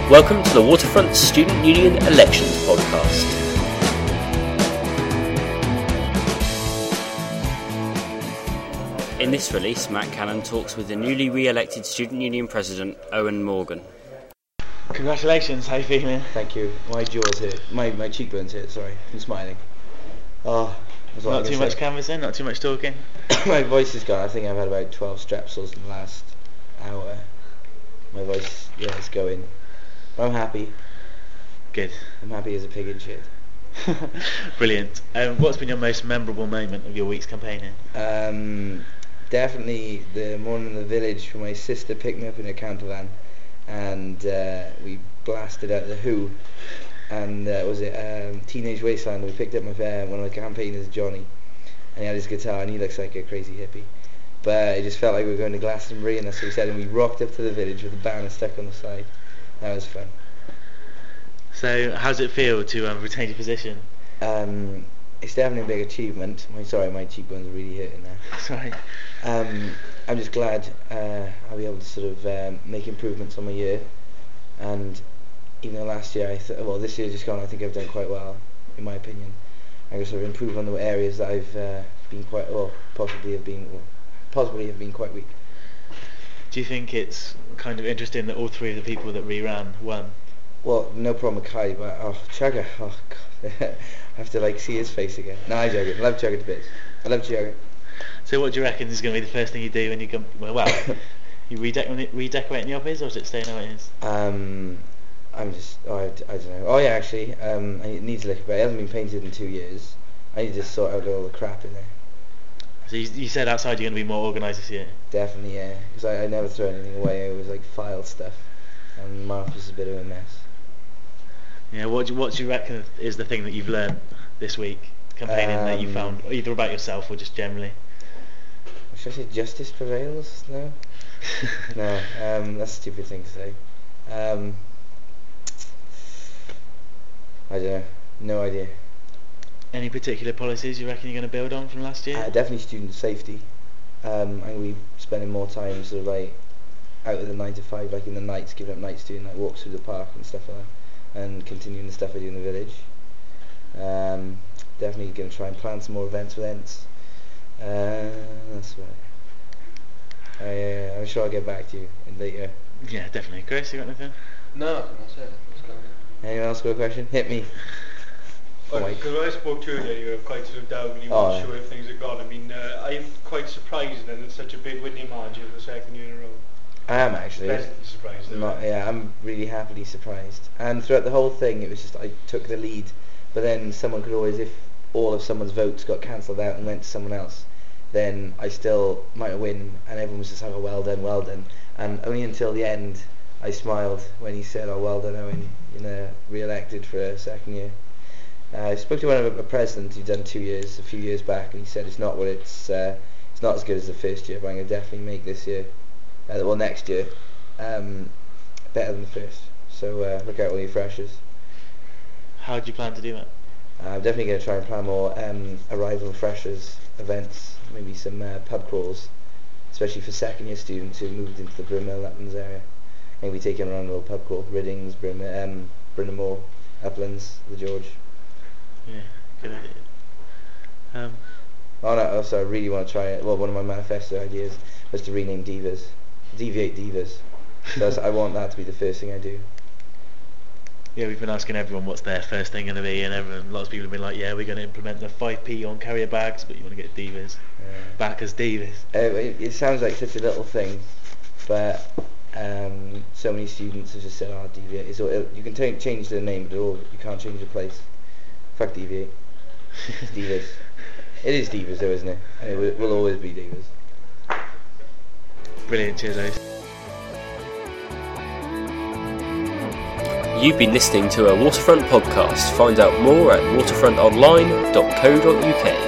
Welcome to the Waterfront Student Union Elections Podcast. In this release, Matt Cannon talks with the newly re-elected Student Union President, Owen Morgan. Congratulations, how are you feeling? Thank you. My jaw's hurt. My cheekbones hurt, sorry. I'm smiling. Not too much canvassing, not too much talking? My voice is gone. I think I've had about 12 strepsils in the last hour. My voice, is going. But I'm happy. Good. I'm happy as a pig in shit. Brilliant. What's been your most memorable moment of your week's campaigning? Definitely the morning in the village when my sister picked me up in a camper van and we blasted out the Who, and Teenage Wasteland. We picked up one of my campaigners, Johnny, and he had his guitar and he looks like a crazy hippie, but it just felt like we were going to Glastonbury, and that's what we said, and we rocked up to the village with the banner stuck on the side. That was fun. So how does it feel to retain your position? It's definitely a big achievement. My cheekbones are really hurting now. Sorry. I'm just glad I'll be able to sort of make improvements on my year, and even though last year this year just gone, I think I've done quite well, in my opinion. I'm going to sort of improve on the areas that I've been quite, possibly have been quite weak. Do you think it's kind of interesting that all three of the people that re-ran won? Well, no problem with Kai, but Chugga, God, I have to see his face again. No, I joke it. I love Chugga to bits. I love Chugga. So what do you reckon is going to be the first thing you do when you come? You redecorating the office, or is it staying how it is? I don't know. Oh yeah, actually, it needs a lick, but it hasn't been painted in 2 years. I need to sort out all the crap in there. So you said outside you're going to be more organised this year? Definitely, yeah. Because I never throw anything away. I always filed stuff, and my office is a bit of a mess. Yeah. What do you reckon is the thing that you've learned this week campaigning that you found, either about yourself or just generally? Should I say justice prevails? No. No. That's a stupid thing to say. I don't know. No idea. Any particular policies you reckon you're going to build on from last year? Definitely student safety. I'm going to be spending more time sort of out of the 9 to 5, in the nights, giving up nights doing walks through the park and stuff like that, and continuing the stuff I do in the village. Definitely going to try and plan some more events. That's right. I'm sure I'll get back to you later. Yeah, definitely. Chris, you got anything? No, that's it. Anyone else got a question? Hit me. Because when I spoke to you earlier, you were quite sort of down when you weren't sure if things had gone. I mean, I'm quite surprised that it's such a big winning margin for the second year in a row. I am actually. Pleasantly surprised. I'm really happily surprised. And throughout the whole thing, it was just I took the lead, but then someone could always, if all of someone's votes got cancelled out and went to someone else, then I still might win, and everyone was just like, well done. And only until the end, I smiled when he said, well done, Owen, re-elected for a second year. I spoke to a president who'd done 2 years, a few years back, and he said it's not as good as the first year, but I'm going to definitely make this year, next year, better than the first. So look out all you freshers. How do you plan to do that? I'm definitely going to try and plan more arrival freshers events, maybe some pub crawls, especially for second year students who moved into the Brynmore Uplands area. Maybe taking around a little pub crawl, Riddings, Brynmore Moor, Uplands, the George. Yeah, good idea. I really want to try it. Well, one of my manifesto ideas was to rename Deviate Divas. So I want that to be the first thing I do. Yeah, we've been asking everyone what's their first thing going to be, and lots of people have been like, we're going to implement the 5p on carrier bags, but you want to get Divas back as Divas. It sounds like such a little thing, but so many students have just said, Deviate. You can change the name, but you can't change the place. Fuck Deviate. It's Divas. It is Divas though, isn't it? And it will always be Divas. Brilliant, cheers Ace. You've been listening to a Waterfront podcast. Find out more at waterfrontonline.co.uk.